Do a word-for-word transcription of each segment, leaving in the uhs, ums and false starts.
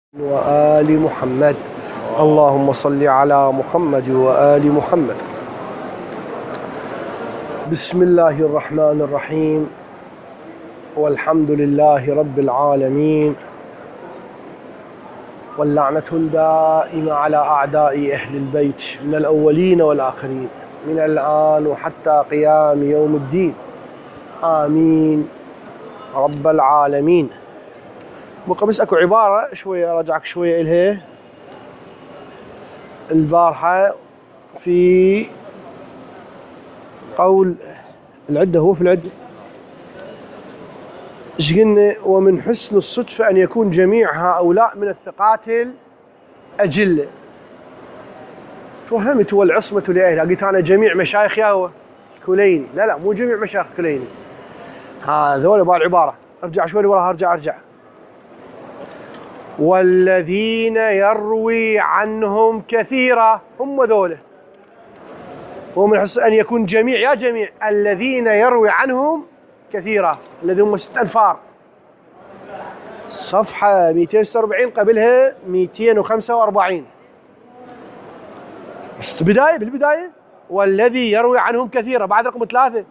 وآل محمد. اللهم صل على محمد وآل محمد. بسم الله الرحمن الرحيم، والحمد لله رب العالمين، واللعنة الدائمة على أعداء أهل البيت من الأولين والآخرين من الآن وحتى قيام يوم الدين، آمين رب العالمين. بقى بس اكو عبارة شوية راجعك شوية إلها البارحة في قول العدة، هو في العدة ايش قلنا؟ ومن حسن الصدفة أن يكون جميع هؤلاء من الثقات الأجلة. توهمت والعصمة لأهلها، قلت أنا جميع مشايخ ياهو الكليني، لا لا مو جميع مشايخ الكليني، هذول بالعبارة. ارجع شوي وراها، ارجع ارجع والذين يروي عنهم كثيرا، هم ذولا. ومن حسن أن يكون جميع يا جميع الذين يروي عنهم كثيرا، الذي هم ست أنفار. صفحة مئتين وستة وأربعين قبلها مئتين وخمسة وأربعين، بس بداية بالبداية والذي يروي عنهم كثيرا بعد رقم ثلاثة،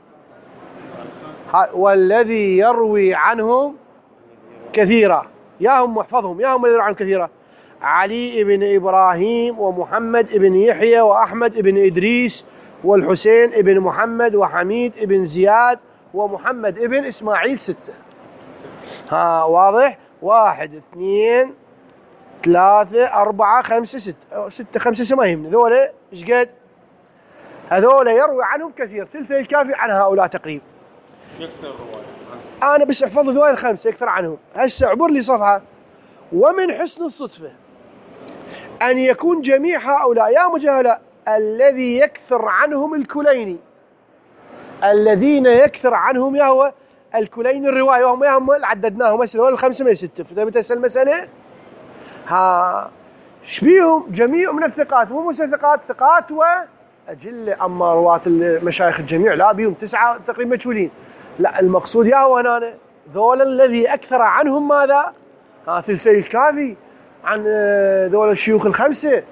والذي يروي عنهم كثيرا، يا هم محفظهم، يا هم اللي يروي عنهم كثيرا: علي بن إبراهيم ومحمد بن يحيى وأحمد بن إدريس والحسين بن محمد وحميد بن زياد ومحمد بن إسماعيل. ستة. ها واضح؟ واحد اثنين ثلاثة أربعة خمسة ستة، ستة خمسة ما يهمني. ذولا ايش قد؟ هذولا يروي عنهم كثير، ثلثي الكافي عن هؤلاء تقريبا. يكثر رواية. أنا بس أحفظ ذولا الخمسة يكثر عنهم. هسه عبر لي صفحة. ومن حسن الصدفة أن يكون جميع هؤلاء يا مجهلة الذي يكثر عنهم الكليني، الذين يكثر عنهم يا هو الكليني الرواية، وهم يا هم اللي عددناهم هسه ذول الخمسة ما ستة. فهمت هسه المسألة؟ ها شبيهم؟ جميع من الثقات، مو بس ثقات، ثقات وأجلة. أما رواة المشايخ الجميع لا، بيهم تسعة تقريبا مجهولين. لا، المقصود يا هو هنا ذول الذي أكثر عنهم ماذا؟ ها ثلثي الكافي عن ذول الشيوخ الخمسة.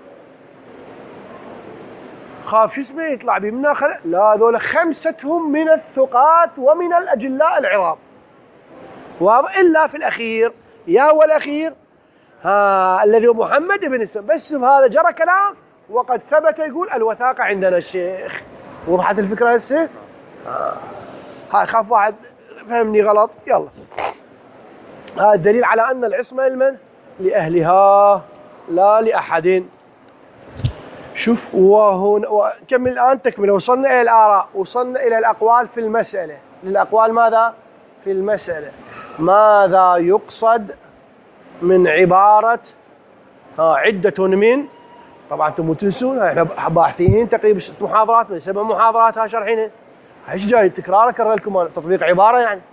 خاف شو اسمه يطلع بي منا خلق؟ لا، ذول خمستهم من الثقات ومن الأجلاء العظام. إلا في الأخير، يا هو الأخير ها الذي هو محمد بن اسم، بس بهذا جرى كلام وقد ثبت يقول الوثاقة عندنا الشيخ. وضحت الفكرة هسه؟ هاي خاف واحد فهمني غلط. يلا، هذا الدليل على أن العصمة لمن؟ لأهلها لا لأحد. شوف وهنا وكمل الآن تكمل. وصلنا إلى الآراء، وصلنا إلى الأقوال في المسألة. للأقوال ماذا؟ في المسألة. ماذا يقصد من عبارة ها عدة من؟ طبعا انتم مو تنسون احنا باحثين تقريبا ست محاضرات من سبع محاضرات ها شرحينها. ايش جاي تكرار؟ اكرر لكم أنا تطبيق عبارة يعني.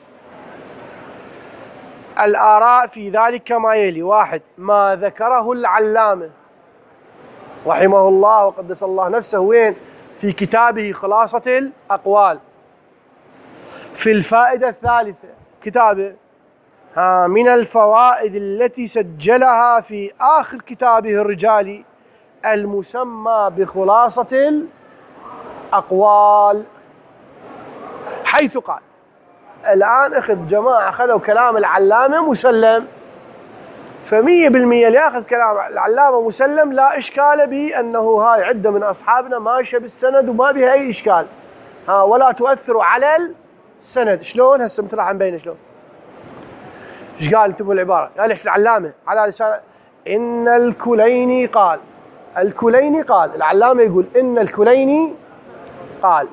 الآراء في ذلك كما يلي: واحد، ما ذكره العلامة رحمه الله وقدس الله نفسه، وين؟ في كتابه خلاصة الأقوال، في الفائدة الثالثة كتابه ها من الفوائد التي سجلها في آخر كتابه الرجالي المسمى بخلاصة الأقوال، حيث قال. الآن أخذ جماعة أخذوا كلام العلامة مسلم، فمية بالمية اللي يأخذ كلام العلامة مسلم لا إشكال به أنه هاي عدة من أصحابنا ماشية بالسند وما بها أي إشكال، ها ولا تؤثر على السند. شلون؟ هسه مثل راح نبين شلون. ايش قال؟ انتبهوا العبارة. قال لك العلامة على لسان إن الكليني قال. الكليني قال، العلامة يقول إن الكليني قال.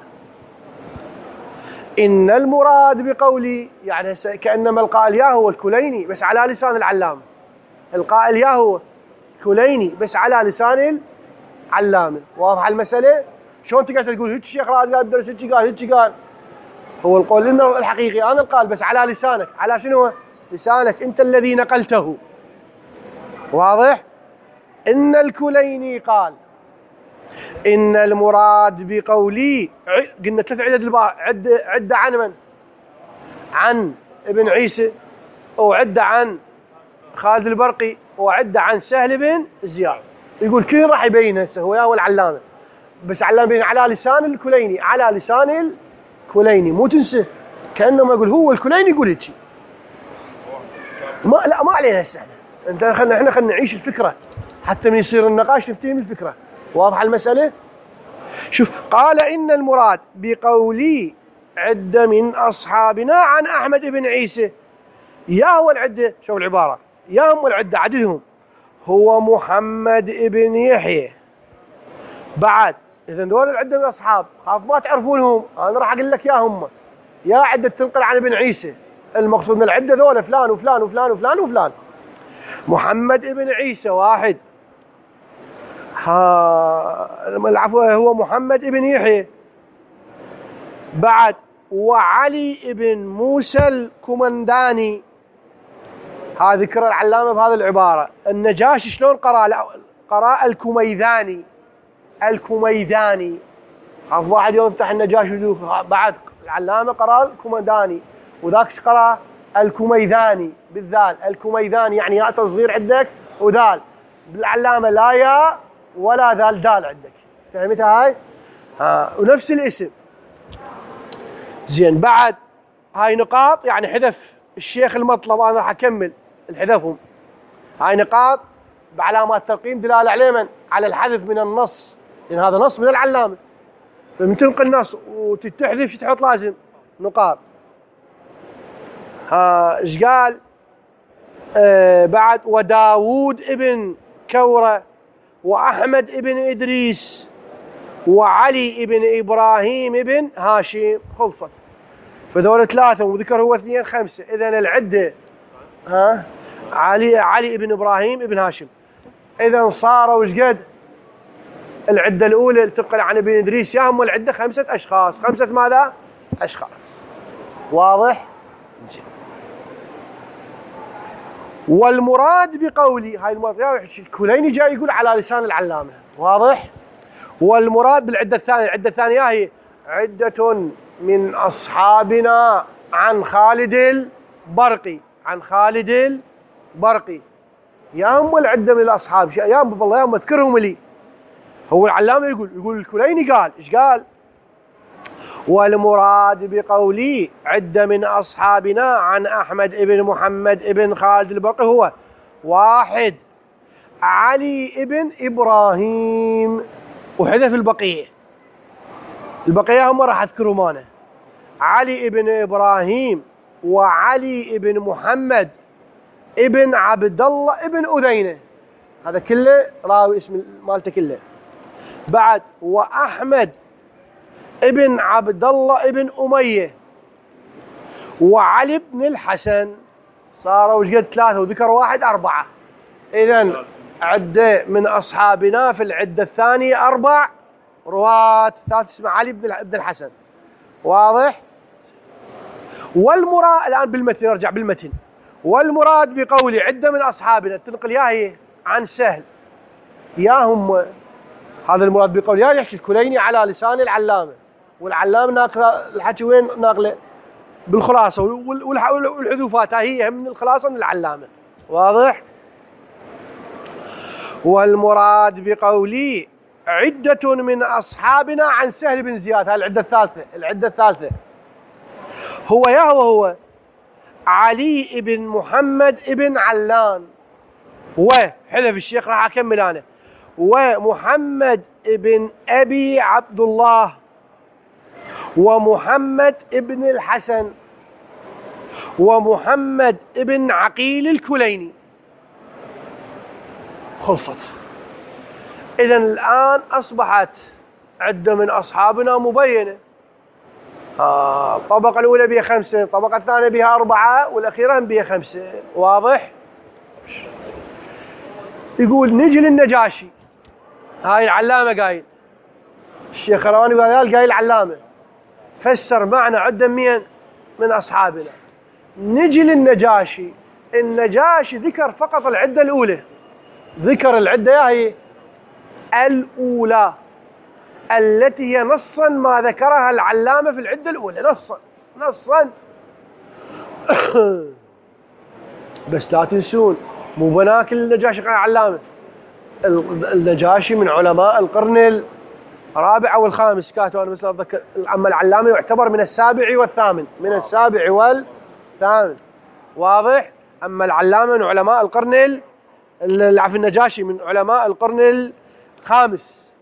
إن المراد بقولي يعني كأنما القائل يا هو الكليني بس على لسان العلامة، القائل يا هو كليني بس على لسان العلامة. واضح المسألة؟ شلون تقدر تقول هيك الشيخ راد قال بدرس هيك قال هيك قال؟ هو القول إنه الحقيقي أنا القال بس على لسانك. على شنو؟ لسانك أنت الذي نقلته. واضح؟ إن الكليني قال. إن المراد بقولي، قلنا ثلاث عدد البار، عدة عدة عن من؟ عن ابن عيسى، أو عدة عن خالد البرقي، وعدة عن سهل بن زياد. يقول كل راح يبين هسه هو ياهو العلامة، بس علامة على لسان الكليني، على لسان الكليني، مو تنسى كأنه ما يقول هو الكليني يقول هيك. ما لا ما علينا هسه احنا، انت خلنا احنا خلنا نعيش الفكرة حتى من يصير النقاش نفتهم الفكرة. واضحة المسألة؟ شوف، قال إن المراد بقولي عدة من أصحابنا عن أحمد بن عيسى، يا هو العدة، شوف العبارة، يا هم العدة عددهم هو محمد بن يحيى. بعد إذا دول العدة من أصحاب، خاف ما تعرفونهم أنا راح أقول لك يا هم، يا عدة تنقل عن ابن عيسى، المقصود من العدة ذولا فلان وفلان وفلان وفلان وفلان. محمد بن عيسى واحد، ها العفو هو محمد بن يحيى. بعد وعلي بن موسى الكمنداني، هذا ذكر العلامة بهذه العبارة. النجاشي شلون قرأ؟ قرأ الكميذاني، الكميذاني. عف واحد يوم يفتح النجاشي يدوك، بعد العلامة قرأ الكمنداني، وذاك قرأ الكميذاني بالذال، الكميذاني يعني ياء تصغير عندك وذال، بالعلامة لا ياء ولا ذال، دال عندك. فهمتها هاي؟ ها، ونفس الاسم. زين، بعد هاي نقاط يعني حذف الشيخ المطلب، انا راح اكمل الحذفهم. هاي نقاط بعلامات ترقيم دلاله على من؟ على الحذف من النص، لان هذا نص من العلامه، فمن تنقل نص وتحذف تحط لازم نقاط. ها ايش قال؟ آه بعد وداوود ابن كوره واحمد ابن ادريس وعلي ابن ابراهيم ابن هاشم. خلصت. فذول ثلاثه وذكر هو اثنين خمسه. اذا العده ها علي علي ابن ابراهيم ابن هاشم. اذا صاروا ايش قد؟ العده الاولى تنقل عن ابن ادريس، يا هم العده خمسه اشخاص. خمسه ماذا؟ اشخاص. واضح؟ والمراد بقولي، هاي المراد الكليني جاي يقول على لسان العلامه. واضح؟ والمراد بالعده الثانيه، العده الثانيه هي عده من اصحابنا عن خالد البرقي، عن خالد البرقي. يا هم العده من الاصحاب، يا هم والله يا هم اذكرهم لي. هو العلامه يقول يقول الكليني قال ايش قال؟ والمراد بقولي عده من اصحابنا عن احمد ابن محمد ابن خالد البرقي هو واحد علي ابن ابراهيم، وحذف البقيه. البقيه هم راح اذكرهم انا، علي ابن ابراهيم وعلي ابن محمد ابن عبد الله ابن أذينة، هذا كله راوي اسم مالته كله. بعد واحمد ابن عبد الله ابن أمية وعلي بن الحسن. صاروا ايش قد؟ ثلاثة، وذكر واحد أربعة. إذا عدة من أصحابنا في العدة الثانية أربع رواة، ثالث اسمه علي بن الحسن. واضح؟ والمراد الآن بالمتن، نرجع بالمتن. والمراد بقولي عدة من أصحابنا تنقل يا هي عن سهل، يا هم، هذا المراد بقولي يا يحكي الكليني على لسان العلامة، والعلامة ناقله الحكي وين ناقله؟ بالخلاصة، والحذوفات هي من الخلاصة من العلامة. واضح؟ والمراد بقولي عدة من أصحابنا عن سهل بن زياد، هذه العدة الثالثة. العدة الثالثة هو يا هو هو علي بن محمد بن علان، وحذف الشيخ راح أكمل أنا، ومحمد بن أبي عبد الله ومحمد بن الحسن ومحمد بن عقيل الكليني. خلصت. إذا الآن أصبحت عدة من أصحابنا مبينة. آه الطبقة الأولى بها خمسة، الطبقة الثانية بها أربعة، والأخيرة بها خمسة. واضح؟ يقول نجي للنجاشي، هاي العلامة قايل، الشيخ رواني قال قايل العلامة فسر معنى عدة من من أصحابنا. نجي للنجاشي، النجاشي ذكر فقط العدة الأولى، ذكر العدة يا هي الأولى التي هي نصا ما ذكرها العلامة في العدة الأولى، نصا نصا بس لا تنسون مو بناك النجاشي قال علامة. النجاشي من علماء القرن الرابع او الخامس كاتب انا مثل اتذكر. اما العلامة يعتبر من السابع والثامن، من السابع والثامن، واضح؟ اما العلامة من علماء القرن العفو النجاشي من علماء القرن الخامس.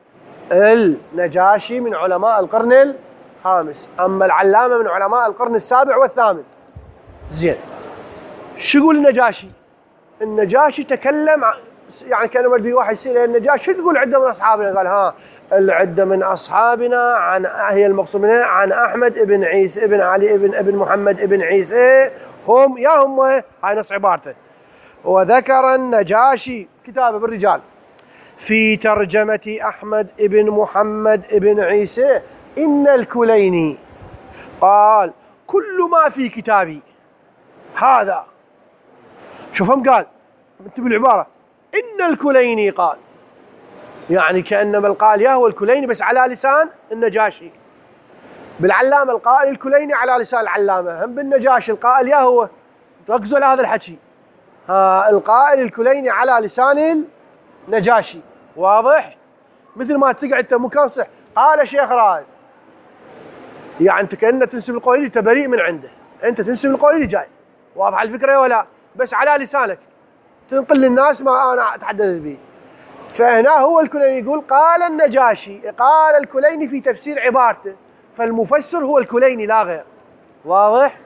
النجاشي من علماء القرن الخامس، اما العلامة من علماء القرن السابع والثامن. زين، شو يقول النجاشي؟ النجاشي تكلم يعني كان ودي واحد يسأل النجاشي شو تقول عدة من اصحابنا؟ قال ها العدة من اصحابنا عن هي المقصود منها عن احمد ابن عيسى ابن علي ابن ابن محمد ابن عيسى، هم يا هم، هاي نص عبارته. وذكر النجاشي كتابه بالرجال في ترجمة احمد ابن محمد ابن عيسى ان الكليني قال كل ما في كتابي هذا. شوفهم قال انتبه العبارة ان الكليني قال، يعني كأنما القائل هو الكليني بس على لسان النجاشي. بالعلامة القائل الكليني على لسان العلامة، هم بالنجاشي القائل يا هو. ركزوا على هذا الحكي، ها القائل الكليني على لسان النجاشي، واضح؟ مثل ما تقعد انت مكان صح قال شيخ رائد، يعني انت كأنك تنسب القول اللي تبريء من عنده، انت تنسب القول اللي جاي، واضح الفكرة ولا؟ بس على لسانك تنقل للناس ما انا اتحدث به. فهنا هو الكليني يقول قال النجاشي، قال الكليني في تفسير عبارته، فالمفسر هو الكليني لا غير، واضح؟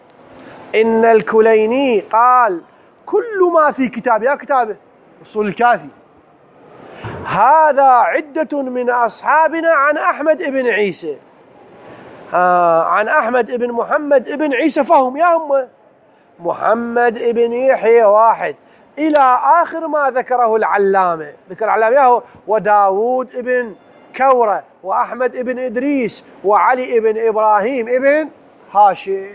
إن الكليني قال كل ما في كتاب، يا كتابه أصول الكافي، هذا عدة من أصحابنا عن أحمد ابن عيسى، آه عن أحمد ابن محمد ابن عيسى، فهم يا هم محمد ابن يحيى واحد إلى آخر ما ذكره العلامة. ذكر العلامة ياهو وداود ابن كورة وأحمد ابن إدريس وعلي ابن إبراهيم ابن هاشم.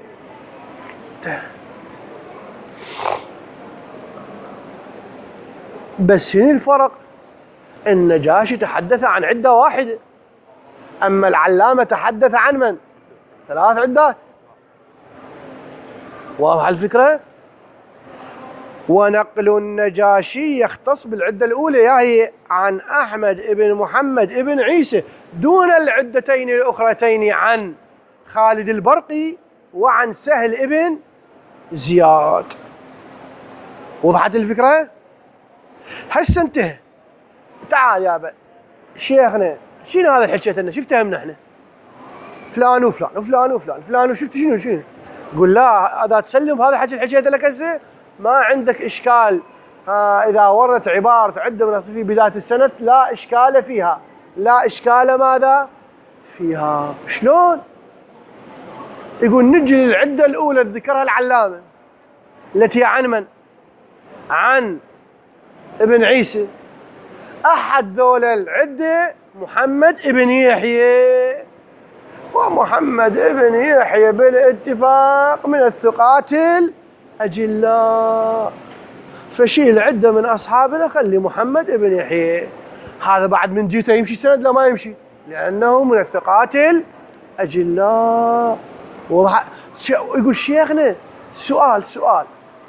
بس هنا الفرق، النجاشي تحدث عن عدة واحدة، أما العلامة تحدث عن من؟ ثلاث عدات، واضح الفكرة؟ ونقل النجاشي يختص بالعدة الأولى يا هي عن أحمد ابن محمد ابن عيسى دون العدتين الأخرتين عن خالد البرقي وعن سهل ابن زياد. وضحت الفكرة؟ هسه انتهى. تعال يا ابا شيخنا، شنو هذا الحكي لنا؟ شو فهمنا احنا؟ فلان وفلان وفلان وفلان فلان، وشفت شنو شنو؟ قول لا اذا تسلم هذا الحكي اللي حكيته لك هسه ما عندك اشكال. ها اذا وردت عباره عده من في بدايه السنه لا اشكال فيها، لا اشكال ماذا؟ فيها. شلون؟ يقول نجي للعده الاولى اللي ذكرها العلامه التي عن من؟ عن ابن عيسى. احد ذول العده محمد ابن يحيى، ومحمد ابن يحيى بالاتفاق من الثقات الأجلاء، فشيل عدة من أصحابنا خلي محمد ابن يحيى. هذا بعد من جيته يمشي سند لا ما يمشي، لأنه من الثقات الأجلاء. وضح. يقول شيخنا سؤال سؤال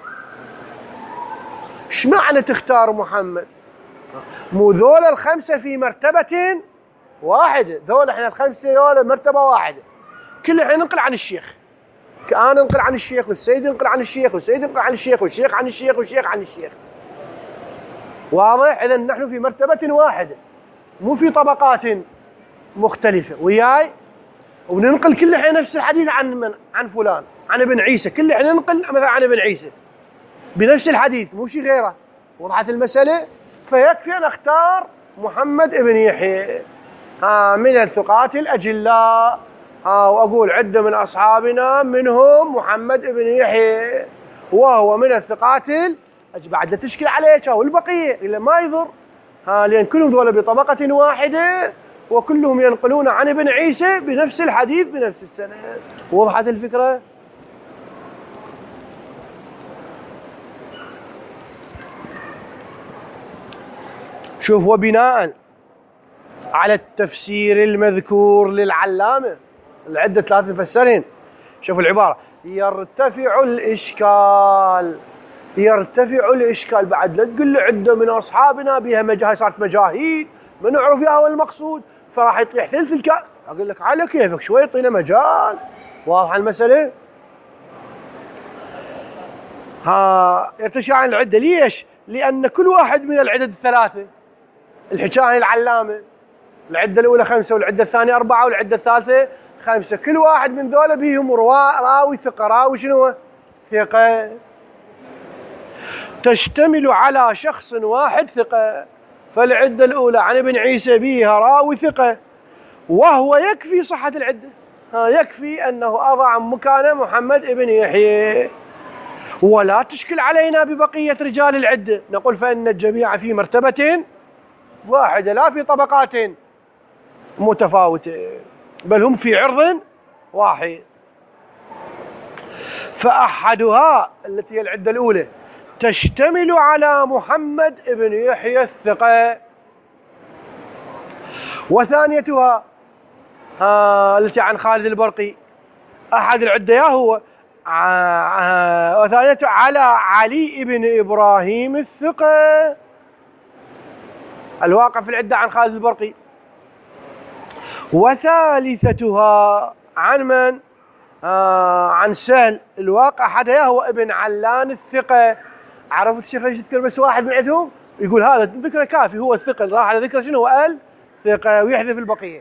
ايش معنى تختار محمد؟ مو ذول الخمسة في مرتبة واحدة، ذول احنا الخمسة ذول مرتبة واحدة، كل احنا ننقل عن الشيخ، أنا ننقل عن الشيخ والسيد ينقل عن الشيخ والسيد ينقل عن الشيخ والشيخ عن الشيخ والشيخ عن الشيخ، واضح؟ إذا نحن في مرتبة واحدة مو في طبقات مختلفة، وياي؟ وننقل كل احنا نفس الحديث عن من؟ عن فلان، عن ابن عيسى، كل احنا ننقل مثلا عن ابن عيسى بنفس الحديث مو شيء غيره. وضحت المسألة؟ فيكفي أن أختار محمد ابن يحيى ها من الثقات الأجلاء، ها وأقول عدة من أصحابنا منهم محمد ابن يحيى وهو من الثقات الأجلاء، بعد لا تشكل عليك والبقية إلا ما يضر، ها لأن كلهم ذولا بطبقة واحدة وكلهم ينقلون عن ابن عيسى بنفس الحديث بنفس السند. وضحت الفكرة؟ شوف، وبناء على التفسير المذكور للعلامة العدة ثلاث مفسرين، شوفوا العبارة، يرتفع الإشكال يرتفع الإشكال. بعد لا تقول لي عدة من أصحابنا بها مجاهيل، صارت مجاهيل ما نعرف يا هو المقصود، فراح يطيح ثلث الكأس. أقول لك على كيفك شوي، يعطينا مجال. واضحة المسألة؟ ها يرتفع عن العدة. ليش؟ لأن كل واحد من العدد الثلاثة، الحكاية العلامة، العدة الأولى خمسة والعدة الثانية أربعة والعدة الثالثة خمسة، كل واحد من ذولا بيهم راوي ثقة. راوي شنو؟ ثقة. تشتمل على شخص واحد ثقة. فالعدة الأولى عن ابن عيسى بيها راوي ثقة، وهو يكفي صحة العدة. ها يكفي أنه أضع مكانه محمد ابن يحيى، ولا تشكل علينا ببقية رجال العدة. نقول فإن الجميع في مرتبة واحدة، لا في طبقات متفاوتة، بل هم في عرض واحد. فأحدها التي هي العدة الأولى تشتمل على محمد ابن يحيى الثقة، وثانيتها ها التي عن خالد البرقي أحد العدة يا هو، وثانيتها على علي بن إبراهيم الثقة الواقع في العدة عن خالد البرقي. وثالثتها عن من؟ آه عن سهل الواقع حدا هو ابن علان الثقة. عرفت الشيخ ليش تذكر بس واحد من عندهم؟ يقول هذا ذكره كافي، هو الثقة، راح على ذكره شنو؟ قال ثقة، ويحذف البقية.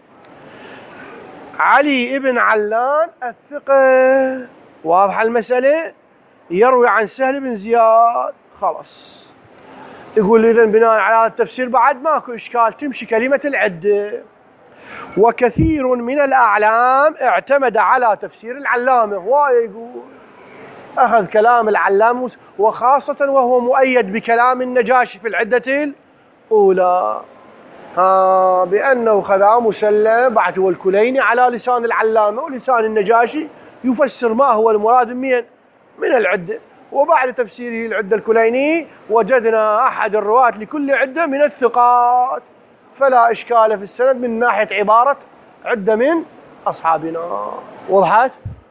علي ابن علان الثقة. واضحة المسألة؟ يروي عن سهل بن زياد. خلاص. يقول إذن بناء على هذا التفسير بعد ماكو إشكال، تمشي كلمة العدة. وكثير من الأعلام اعتمد على تفسير العلامة. هو يقول أخذ كلام العلامة، وخاصة وهو مؤيد بكلام النجاشي في العدة الأولى، ها بأنه خذا مسلم بعد هو الكليني على لسان العلامة، ولسان النجاشي يفسر ما هو المراد من من العدة. وبعد تفسيره العدة الكليني وجدنا أحد الرواة لكل عدة من الثقات، فلا إشكال في السند من ناحية عبارة عدة من أصحابنا. وضحت؟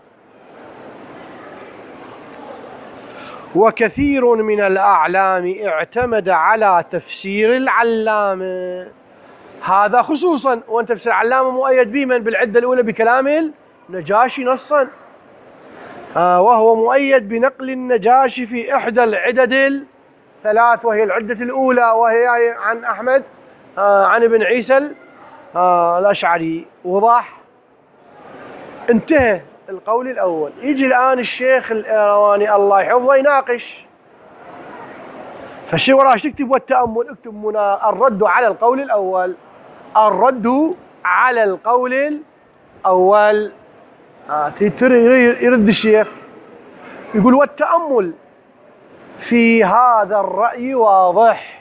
وكثير من الأعلام اعتمد على تفسير العلامة، هذا خصوصا، وأن تفسير العلامة مؤيد به من بالعدة الأولى بكلام النجاشي نصا، آه وهو مؤيد بنقل النجاشي في إحدى العدد الثلاث، وهي العدة الأولى وهي عن أحمد آه عن ابن عيسى آه الأشعري. وضح؟ انتهى القول الأول. يجي الآن الشيخ الإيرواني الله يحفظه يناقش. فالشيء وراش تكتب والتأمل، اكتب هنا الرد على القول الأول. الرد على القول الأول. آه يرد الشيخ يقول والتأمل في هذا الرأي واضح.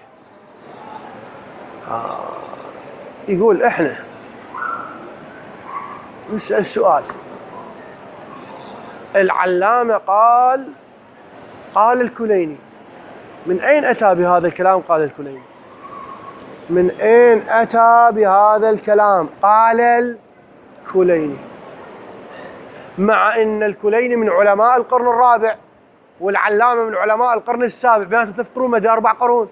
آه يقول احنا نسأل سؤال. العلامة قال قال الكليني، من أين أتى بهذا الكلام؟ قال الكليني. من أين أتى بهذا الكلام؟ قال الكليني. مع أن الكليني من علماء القرن الرابع والعلامة من علماء القرن السابع، بيناتهم تفطرون مدى أربع قرون.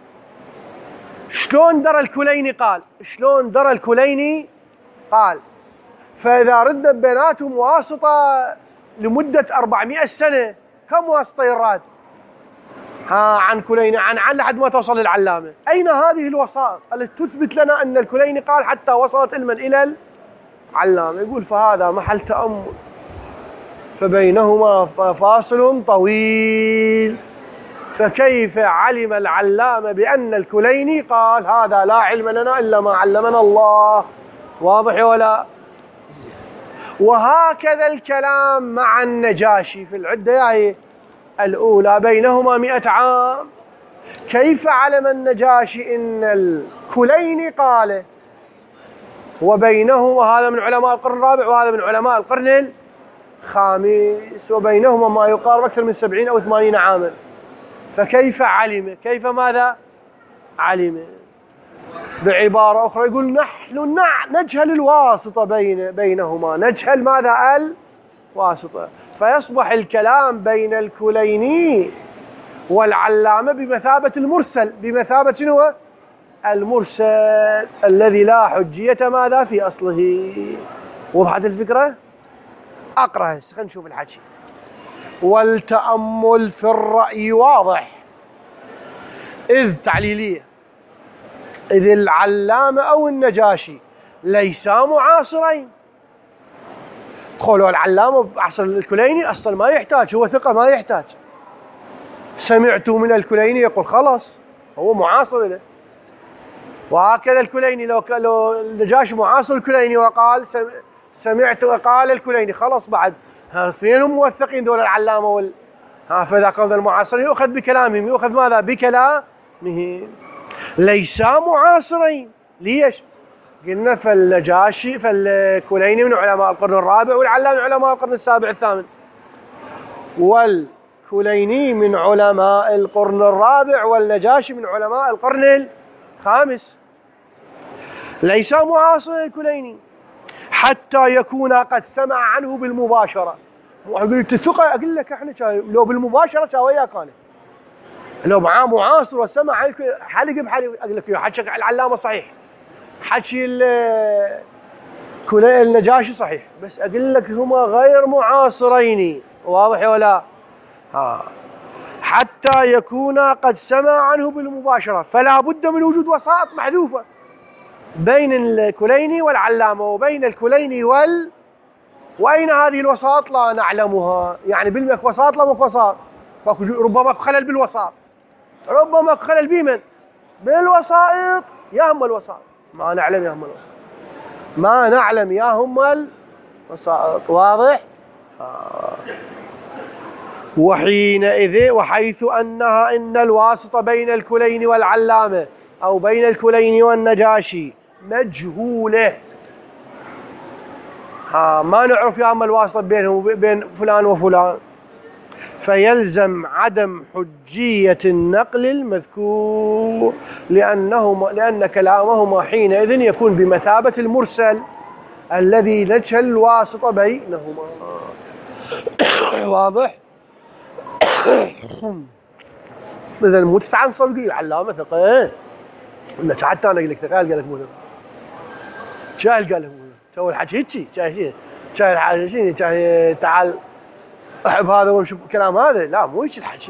شلون درى الكليني قال؟ شلون درى الكليني قال؟ فإذا ردنا بيناتهم واسطة لمدة أربعمائة سنة، كم واسطة يراد؟ ها عن كليني عن عن لحد ما توصل للعلامة. أين هذه الوسائط التي تثبت لنا أن الكليني قال حتى وصلت علما إلى العلامة؟ يقول فهذا محل تأمل، فبينهما فاصل طويل. فكيف علم العلامة بأن الكليني قال هذا لا علم لنا إلا ما علمنا الله؟ واضح ولا؟ وهكذا الكلام مع النجاشي في العدة يعني الأولى بينهما مئة عام. كيف علم النجاشي إن الكليني قال؟ وبينهما هذا من علماء القرن الرابع وهذا من علماء القرن الخامس، وبينهما ما يقارب أكثر من سبعين أو ثمانين عاما. فكيف علم؟ كيف ماذا علم؟ بعبارة أخرى يقول نحن نجهل الواسطة بين بينهما، نجهل ماذا؟ الواسطة. فيصبح الكلام بين الكليني والعلامة بمثابة المرسل، بمثابة شنو؟ المرسل الذي لا حجية ماذا في أصله. وضحت الفكرة؟ أقرأ هسه خلينا نشوف الحكي. والتأمل في الرأي واضح، إذ تعليلية، إذ العلامة أو النجاشي ليسا معاصرين. قولوا العلامة بعصر الكليني أصلا ما يحتاج، هو ثقة ما يحتاج. سمعت من الكليني يقول خلاص هو معاصر له. وهكذا الكليني لو لو النجاشي معاصر الكليني وقال سمعت وقال الكليني، خلاص بعد اثنين موثقين دول العلامة وال ها. فإذا كانوا المعاصرين يؤخذ بكلامهم، يؤخذ ماذا؟ بكلامهم. ليسا معاصرين. ليش؟ قلنا فالنجاشي فالكليني من علماء القرن الرابع والعلامة من علماء القرن السابع الثامن، والكليني من علماء القرن الرابع والنجاشي من علماء القرن الخامس. ليس معاصر الكليني حتى يكون قد سمع عنه بالمباشرة. قلت الثقة أقول لك احنا لو بالمباشرة كان وياك أنا، لو معاه معاصر وسمع حلق بحلق أقول لك حكي العلامة صحيح، حكي النجاشي صحيح، بس أقول لك هما غير معاصرين. واضح ولا؟ ها. حتى يكون قد سمع عنه بالمباشرة، فلا بد من وجود وسائط محذوفة بين الكليني والعلامة وبين الكليني وال وأين هذه الوسائط لا نعلمها. يعني بالمك وسائط لا مك وسائط، ربما خلل بالوسائط، ربما خلل بمن؟ بالوسائط. يا هم الوسائط ما نعلم، يا هم الوسائط ما نعلم، يا هم الوسائط. واضح؟ آه. وحينئذ وحيث أنها إن الواسطة بين الكليني والعلامة أو بين الكليني والنجاشي مجهولة، ها ما نعرف يا أما الواسطة بينهم وبين فلان وفلان، فيلزم عدم حجية النقل المذكور، لأنهما لأن كلامهما حينئذ يكون بمثابة المرسل الذي نجهل الواسطة بينهما. واضح؟ إذا مو تتعن صدقي العلامة ثقة، إنه حتى أنا أقول لك ثقة، قال لك مو ثقة، شاهل قال لك مو ثقة، تو الحكي هيك شاهل شاهل الحكي شنو شاهل تعال أحب هذا وامشي بكلام هذا، لا مو هيك الحكي.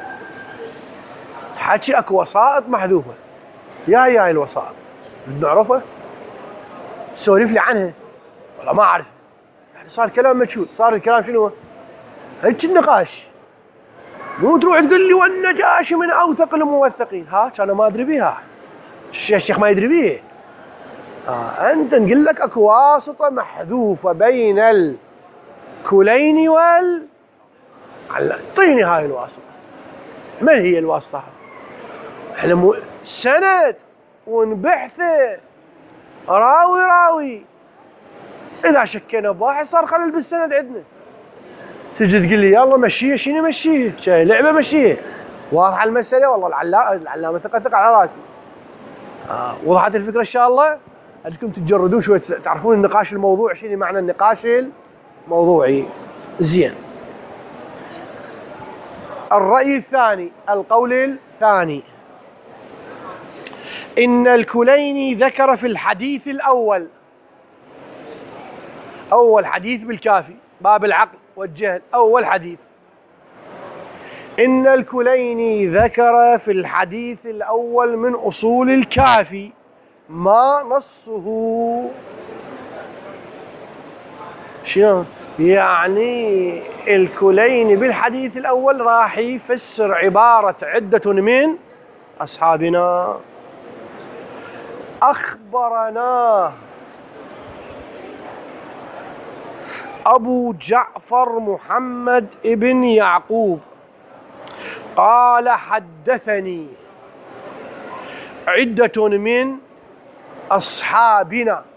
الحكي أكو وسائط محذوفة، يا هي هاي الوسائط نعرفها، سولف لي عنها والله ما أعرف. يعني صار كلام مجهول، صار الكلام شنو؟ هيك النقاش، مو تروح تقول لي والنجاشي من اوثق الموثقين، ها انا ما ادري بيها، الشيخ ما يدري بيه. آه انت نقول لك اكو واسطه محذوفه بين الكليني وال اعطيني هاي الواسطه، من هي الواسطه؟ احنا مو سند ونبحثه راوي راوي، اذا شكينا بواحد صار خلل بالسند عندنا. تجي تقول لي يلا مشيه، شنو مشيه؟ شاي لعبه مشيه. واضحه المساله والله. العلامه العلامه ثقه ثقه على راسي. آه وضحت الفكره ان شاء الله؟ بدكم تتجردون شوي تعرفون النقاش الموضوعي، شنو معنى النقاش الموضوعي. زين. الرأي الثاني، القول الثاني، إن الكليني ذكر في الحديث الأول، أول حديث بالكافي باب العقل والجهل، أول حديث، إن الكليني ذكر في الحديث الأول من أصول الكافي ما نصه. شنو؟ يعني الكليني بالحديث الأول راح يفسر عبارة عدة من أصحابنا أخبرنا أبو جعفر محمد ابن يعقوب قال حدثني عدة من أصحابنا،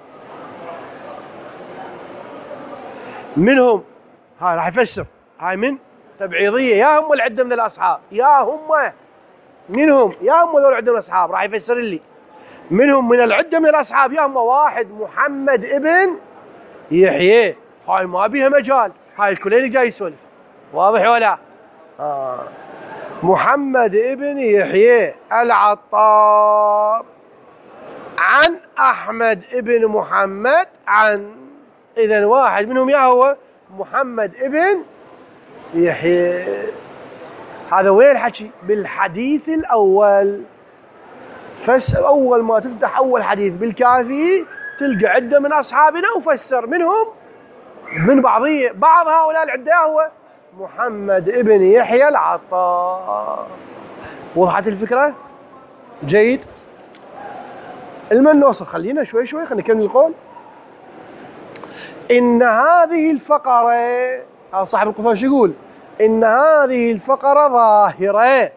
منهم هاي راح يفسر، هاي من تبعيضية، يا هم العدة من الأصحاب، يا هم منهم، يا هم ذول العدة من الأصحاب، راح يفسر لي منهم من العدة من الأصحاب، يا هم واحد محمد ابن يحيى، هاي ما بيها مجال، هاي الكليني جاي يسولف. واضح ولا؟ آه. محمد ابن يحيى العطار عن أحمد ابن محمد عن، إذن واحد منهم يا هو محمد ابن يحيى. هذا وين الحكي؟ بالحديث الأول. فس أول ما تفتح أول حديث بالكافي تلقى عدة من أصحابنا وفسر منهم من بعضية بعض هؤلاء العدة هو محمد ابن يحيى العطار. وضحت الفكرة؟ جيد. المن نوصل، خلينا شوي شوي خلينا نكمل القول. إن هذه الفقرة، صاحب القصة شو يقول؟ إن هذه الفقرة ظاهرة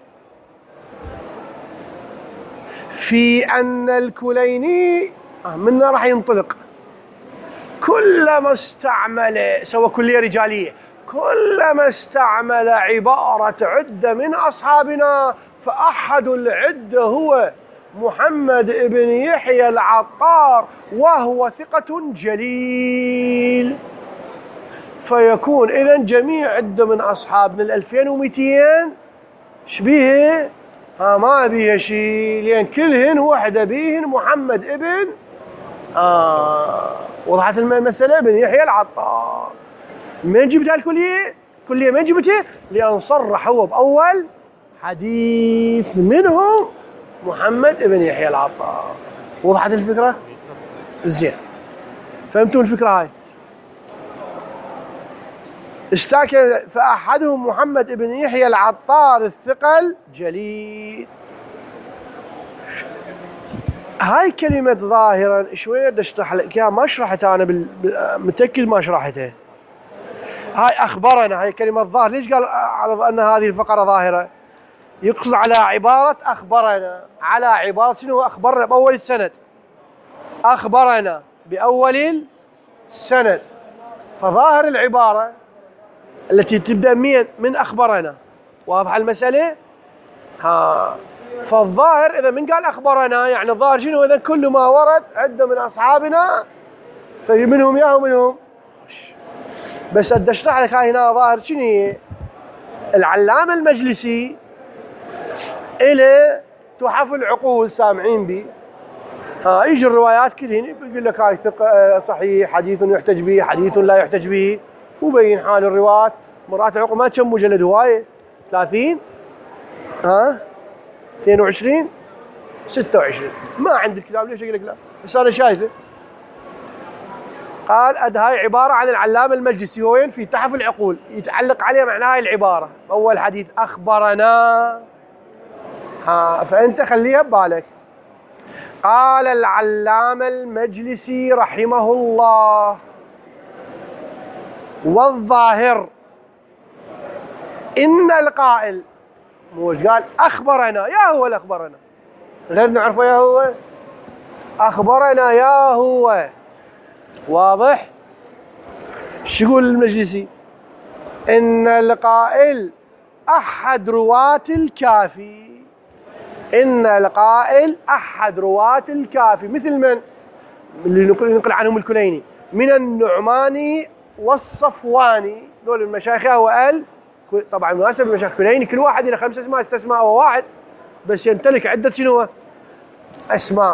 في أن الكليني منا راح ينطلق كلما استعمل، سوى كلية رجالية، كلما استعمل عبارة عدة من أصحابنا فأحد العدة هو محمد ابن يحيى العطار وهو ثقة جليل، فيكون إذن جميع عدة من أصحابنا الألفين ومئتين شبيه ها ما بيها شيء، لأن كلهن وحدة بيهن محمد ابن آه وضحت المسألة ابن يحيى العطار. من جبتها الكلية؟ كلية من جبتها؟ لأن صرح هو بأول حديث منهم محمد ابن يحيى العطار. وضحت الفكرة؟ زين، فهمتوا الفكرة هاي؟ اشتكى فأحدهم محمد ابن يحيى العطار الثقل جليل. هاي كلمة ظاهرا شوية بدي اشرح لك اياها، ما شرحتها انا بال... متأكد ما شرحتها. هاي اخبرنا، هاي كلمة ظاهر، ليش قال على ان هذه الفقرة ظاهرة؟ يقصد على عبارة اخبرنا، على عبارة شنو؟ اخبرنا باول السند، اخبرنا باول السند، فظاهر العبارة التي تبدأ من من أخبرنا. واضحة المسألة؟ ها، فالظاهر إذا من قال أخبرنا يعني الظاهر شنو؟ إذا كل ما ورد عدة من أصحابنا فمنهم يا ومنهم. بس أدي أشرح لك هاي هنا ظاهر شنو هي؟ العلامة المجلسي إلى تحف العقول سامعين بي، ها يجي الروايات كلهن بيقول لك هاي ثقة صحيح، حديث يحتج به، حديث لا يحتج به، وبين حال الرواة. مرات العقول ما كم مجلد هواية؟ ثلاثين؟ ها؟ اثنين وعشرين؟ ستة وعشرين؟ ما عندي الكتاب، ليش اقول لك لا؟ بس انا شايفه. قال اد هاي عبارة عن العلامة المجلسي، هو وين؟ في تحف العقول، يتعلق عليه معنى هاي العبارة، اول حديث اخبرنا. ها فانت خليها ببالك. قال العلامة المجلسي رحمه الله: والظاهر إن القائل، مو قال أخبرنا يا هو الأخبرنا، غير نعرفه يا هو أخبرنا يا هو. واضح؟ شو يقول المجلسي؟ إن القائل أحد رواة الكافي، إن القائل أحد رواة الكافي، مثل من؟ اللي ينقل عنهم الكليني، من النعماني والصفواني، دول المشايخ. هو قال طبعا مناسب المشايخ كليني كل واحد له خمس اسماء ست اسماء، هو واحد بس يمتلك عدة شنو؟ اسماء.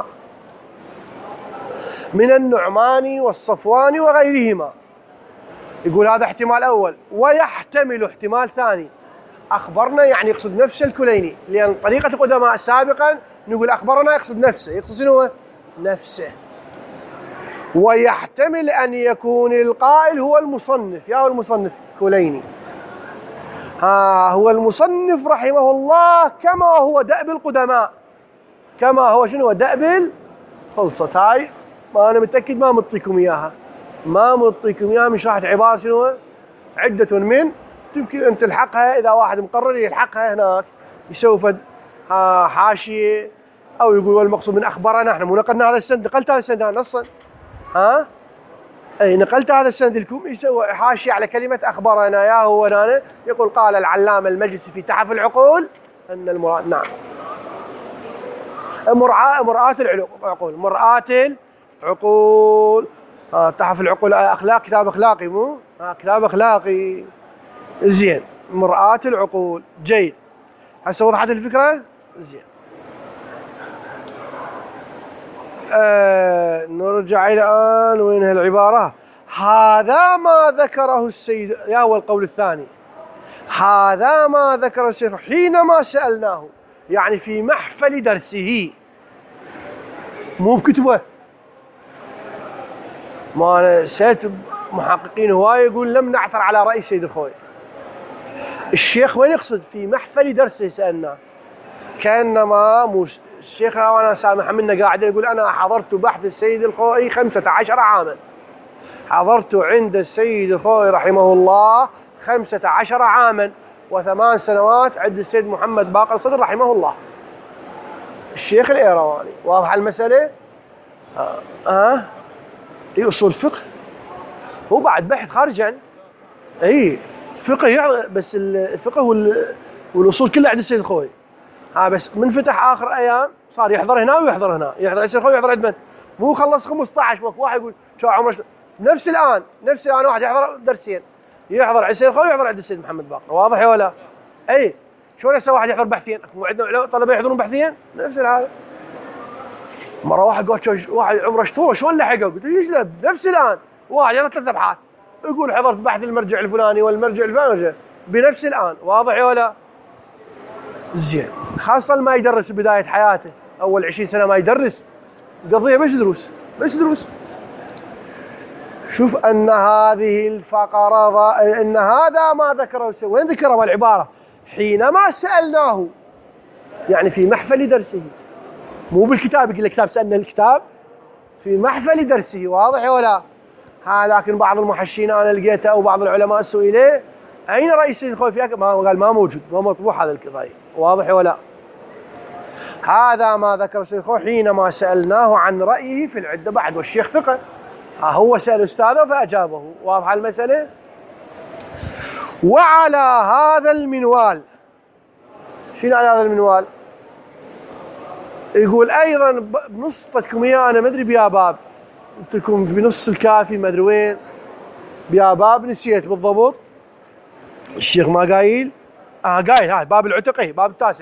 من النعماني والصفواني وغيرهما. يقول هذا احتمال اول، ويحتمل احتمال ثاني. اخبرنا يعني يقصد نفس الكليني، لان طريقة القدماء سابقا نقول اخبرنا يقصد نفسه، يقصد شنو؟ نفسه. ويحتمل أن يكون القائل هو المصنف، يا هو المصنف كليني، ها هو المصنف رحمه الله، كما هو دأب القدماء، كما هو شنو دأب خلصت. هاي ما أنا متأكد ما مطيكم إياها، ما مطيكم إياها، مش راحت عبارة شنو عدة من، يمكن أن تلحقها إذا واحد مقرر يلحقها هناك، يسوي فد حاشية أو يقول والمقصود من أخبرنا. احنا مو نقلنا هذا السند، نقلت هذا السند نصا، ها اي نقلت هذا السند لكم، يسوي حاشيه على كلمه اخبرنا يا هو هنا، يقول قال العلامه المجلسي في تحف العقول ان المراد نعم مرعاة مرآة العقول، مرآة العقول. ها تحف العقول اخلاق، كتاب اخلاقي، مو ها كتاب اخلاقي. زين، مرآة العقول. جيد. هسه وضحت الفكرة؟ زين. آه نرجع الآن وين هالعبارة؟ هذا ما ذكره السيد، يا هو القول الثاني، هذا ما ذكره الشيخ حينما سألناه، يعني في محفل درسه مو بكتبه. ما أنا سألت محققين هواي يقول لم نعثر على رأي السيد الخوئي. الشيخ وين يقصد؟ في محفل درسه سألناه، كأنما مش الشيخ وانا سامح منا قاعد يقول انا حضرت بحث السيد الخوئي خمسة عشر عاما، حضرت عند السيد الخوئي رحمه الله خمسة عشر عاما وثمان سنوات عند السيد محمد باقر الصدر رحمه الله. الشيخ الإيرواني. واضحة المسألة؟ اه, آه. اي اصول فقه هو بعد بحث خارج عن اي فقه يعني، بس الفقه والاصول كلها عند السيد الخوئي. ها بس من فتح اخر ايام صار يحضر هنا ويحضر هنا، يحضر عند السيد الخوئي ويحضر عند من؟ مو خلص خمسة عشر ماكو واحد يقول شو عمره نفس الان نفس الان واحد يحضر درسين، يحضر عند السيد الخوئي ويحضر عند السيد محمد باقر. واضح ولا؟ اي شلون هسه واحد يحضر بحثين؟ مو عندنا طلبه يحضرون بحثين؟ نفس الحاله. مره واحد قال واحد عمره شطوره شلون لحقه؟ قلت له يجلب نفس الان واحد يحضر ثلاث ابحاث يقول حضرت بحث المرجع الفلاني والمرجع الفلاني بنفس الان. واضح ولا؟ زين. خاصه ما يدرس بدايه حياته اول عشرين سنه ما يدرس، قضيه بس دروس بس دروس. شوف ان هذه الفقره ان هذا ما ذكره، وين ذكره العباره؟ حينما سالناه، يعني في محفل درسه، مو بالكتاب يقول الكتاب سالنا الكتاب، في محفل درسه. واضح ولا؟ ها لكن بعض المحشين انا لقيته او بعض العلماء سئلوا اين راي السيد الخوئي فيها؟ ما قال ما موجود، ما مطبوع هذا القضايا. واضح ولا؟ هذا ما ذكر السيد الخوئي حينما سالناه عن رايه في العده بعد، والشيخ ثقه، ها هو سال استاذه فاجابه. واضحه المساله؟ وعلى هذا المنوال، شنو على هذا المنوال؟ يقول ايضا بنصتكم اياه انا ما ادري بيا باب، قلت لكم بنص الكافي ما ادري وين بيا باب، نسيت بالضبط. الشيخ ما قايل؟ اه قايل، ها باب العتقي باب التاسع.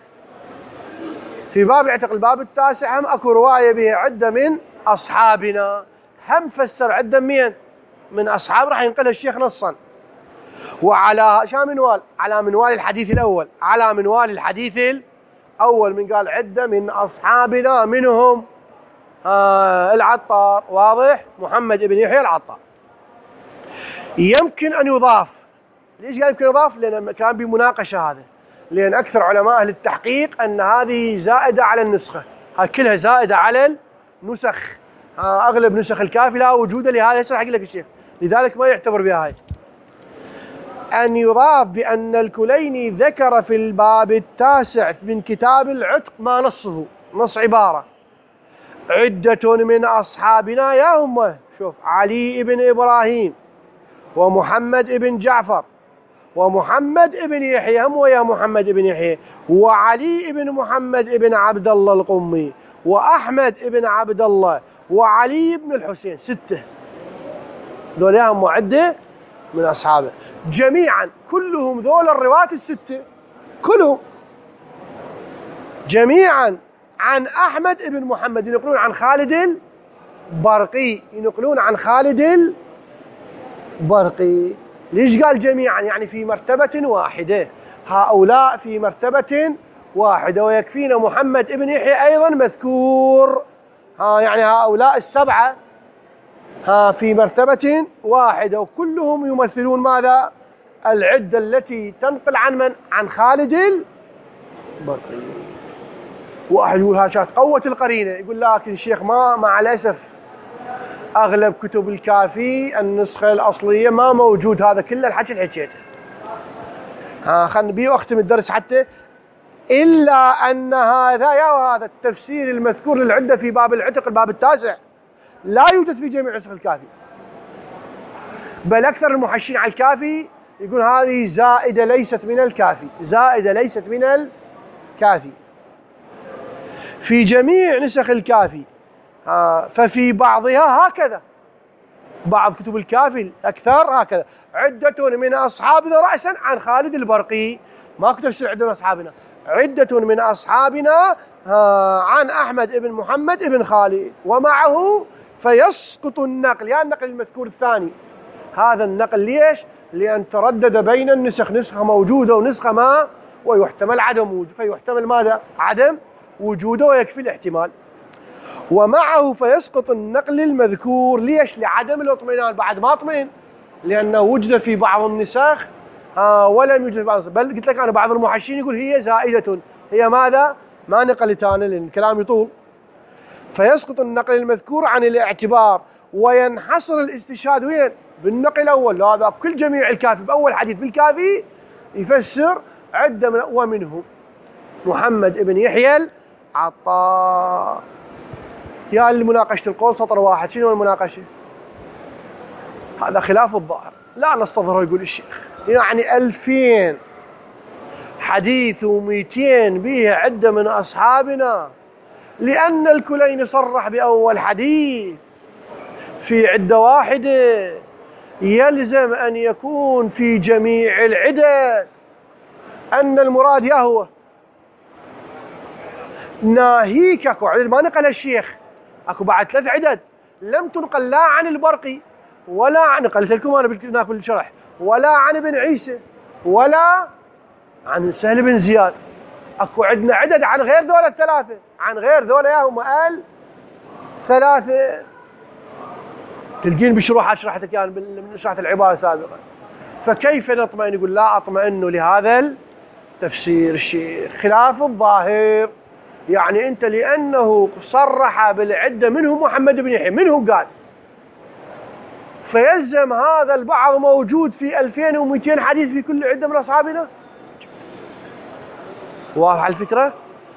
في باب العتق الباب التاسع هم اكو روايه به عده من اصحابنا، هم فسر عده مين؟ من اصحاب راح ينقلها الشيخ نصا. وعلى شا منوال؟ على منوال الحديث الاول، على منوال الحديث الاول من قال عده من اصحابنا منهم آه العطار. واضح؟ محمد بن يحيى العطار. يمكن ان يضاف. ليش قال يمكن يضاف؟ لان كان بمناقشه هذا، لان اكثر علماء اهل التحقيق ان هذه زائده على النسخه، هاي كلها زائده على النسخ، آه اغلب نسخ الكافي لا وجود لهذا. يشرح لك الشيخ لذلك ما يعتبر بها هاي. أن يضاف بأن الكليني ذكر في الباب التاسع من كتاب العتق ما نصه، نص عبارة عدة من أصحابنا يا هم، شوف علي بن إبراهيم ومحمد بن جعفر ومحمد بن يحيى، هم ويا محمد بن يحيى، وعلي بن محمد بن عبد الله القمي، وأحمد بن عبد الله، وعلي بن الحسين. ستة ذول يا هم عدة من أصحابه جميعا، كلهم ذول الرواة الستة كلهم جميعا عن أحمد بن محمد، ينقلون عن خالد البرقي، ينقلون عن خالد البرقي. ليش قال جميعا؟ يعني في مرتبة واحدة، هؤلاء في مرتبة واحدة، ويكفينا محمد بن يحيى أيضا مذكور، ها يعني هؤلاء السبعة ها في مرتبة واحدة، وكلهم يمثلون ماذا؟ العدة التي تنقل عن من؟ عن خالد البرقي. واحد يقول ها شات قوة القرينة، يقول لكن الشيخ ما مع الأسف أغلب كتب الكافي النسخة الأصلية ما موجود هذا كله الحكي اللي حكيته. ها خلنا بيه واختم الدرس حتى، إلا أن هذا يا وهذا التفسير المذكور للعدة في باب العتق الباب التاسع لا يوجد في جميع نسخ الكافي، بل أكثر المحشين على الكافي يقول هذه زائدة ليست من الكافي، زائدة ليست من الكافي في جميع نسخ الكافي. آه ففي بعضها هكذا، بعض كتب الكافي أكثر هكذا عدة من أصحابنا رأسا عن خالد البرقي، ما كتب تفسير عدة من أصحابنا، عدة من أصحابنا عن أحمد بن محمد بن خالد ومعه، فيسقط النقل، يعني النقل المذكور الثاني. هذا النقل ليش؟ لأن تردد بين النسخ، نسخة موجودة ونسخة ما، ويحتمل عدم وجود، فيحتمل ماذا؟ عدم وجوده ويكفي الاحتمال. ومعه فيسقط النقل المذكور، ليش؟ لعدم الاطمئنان، بعد ما اطمئن، لأنه وجد في بعض النسخ آه ولم يوجد في بعض النسخ. بل قلت لك أنا بعض المحشين يقول هي زائدة، هي ماذا؟ ما نقلتان لأن الكلام يطول. فيسقط النقل المذكور عن الاعتبار، وينحصر الاستشهاد وين؟ بالنقل الأول. هذا كل جميع الكافي بأول حديث بالكافي يفسر عدة من، ومنهم محمد بن يحيى العطار. يا المناقشة القول سطر واحد، شنو المناقشة؟ هذا خلاف الظاهر، لا نستظهره يقول الشيخ، يعني ألفين حديث ومئتين به عدة من أصحابنا، لأن الكليني صرح بأول حديث في عدة واحدة، يلزم أن يكون في جميع العدد أن المراد يا هو ناهيك. أكو عدد ما نقل الشيخ، أكو بعد ثلاث عدد لم تنقل لا عن البرقي ولا عن، قلت لكم أنا بالشرح، ولا عن ابن عيسى ولا عن سهل بن زياد. أكو عندنا عدد عن غير ذولا الثلاثة، عن غير ذولا يا هم قال ثلاثة. تلقين بشروحات شرحتك يعني من شرحت العبارة سابقا. فكيف نطمئن؟ يقول لا أطمئن لهذا التفسير الشيخ، خلاف الظاهر. يعني أنت لأنه صرح بالعدة منهم محمد بن يحيى، منهم قال، فيلزم هذا البعض موجود في ألفين ومئتين حديث في كل عدة من أصحابنا. واضح الفكرة؟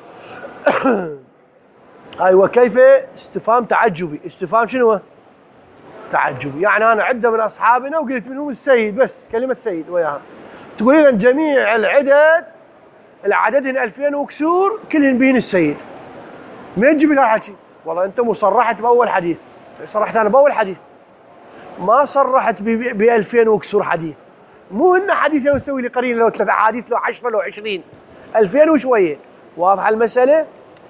أيوة. كيف؟ استفهام تعجبي. استفهام شنو؟ تعجبي. يعني أنا عدة من أصحابنا وقلت منهم السيد، بس كلمة سيد وياها، تقول إذا جميع العدد العددهن ألفين وكسور كلهن بين السيد. ما تجيب لك هالحكي؟ والله أنت مصرحت بأول حديث، صرحت أنا بأول حديث، ما صرحت ب ألفين وكسور حديث. مو هن حديث لو نسوي لي قرين، لو ثلاث أحاديث، لو عشرة، لو عشرين، ألفين وشوية. واضحة المسألة؟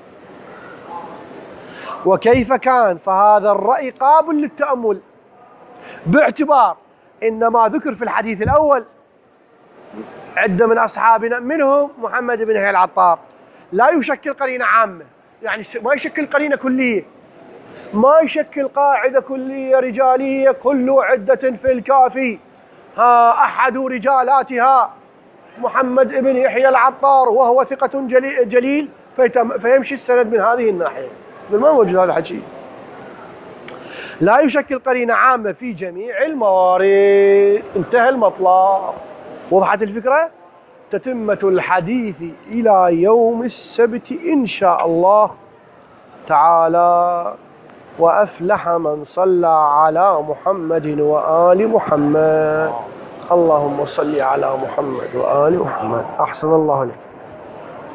وكيف كان؟ فهذا الرأي قابل للتأمل، باعتبار إن ما ذكر في الحديث الأول عدة من أصحابنا منهم محمد بن يحيى العطار، لا يشكل قرينة عامة، يعني ما يشكل قرينة كلية، ما يشكل قاعدة كلية رجالية كل عدة في الكافي ها أحد رجالاتها محمد بن يحيى العطار وهو ثقة جليل فيمشي السند من هذه الناحية. ما موجود هذا الحكي. لا يشكل قرينة عامة في جميع الموارد. انتهى المطلب. وضحت الفكرة؟ تتمة الحديث إلى يوم السبت إن شاء الله تعالى. وأفلح من صلى على محمد وآل محمد. اللهم صل على محمد وآل محمد. أحسن الله عليك.